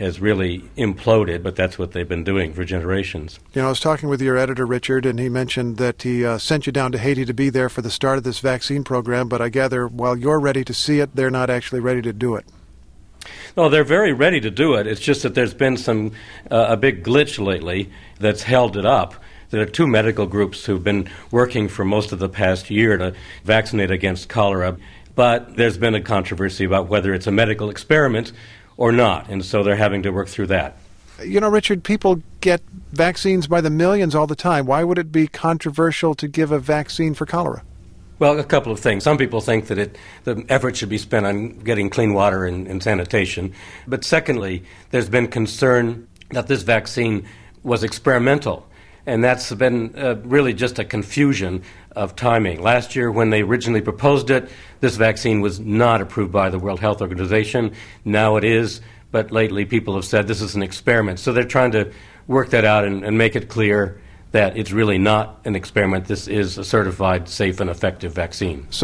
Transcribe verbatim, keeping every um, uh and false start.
has really imploded, but that's what they've been doing for generations. You know, I was talking with your editor, Richard, and he mentioned that he uh, sent you down to Haiti to be there for the start of this vaccine program, but I gather while you're ready to see it, they're not actually ready to do it. No, they're very ready to do it. It's just that there's been some uh, a big glitch lately that's held it up. There are two medical groups who've been working for most of the past year to vaccinate against cholera, but there's been a controversy about whether it's a medical experiment or not, and so they're having to work through that. You know, Richard, people get vaccines by the millions all the time. Why would it be controversial to give a vaccine for cholera? Well, a couple of things. Some people think that it, the effort should be spent on getting clean water and, and sanitation. But secondly, there's been concern that this vaccine was experimental. And that's been uh, really just a confusion of timing. Last year, when they originally proposed it, this vaccine was not approved by the World Health Organization. Now it is, but lately people have said this is an experiment. So they're trying to work that out and, and make it clear that it's really not an experiment. This is a certified, safe, and effective vaccine. So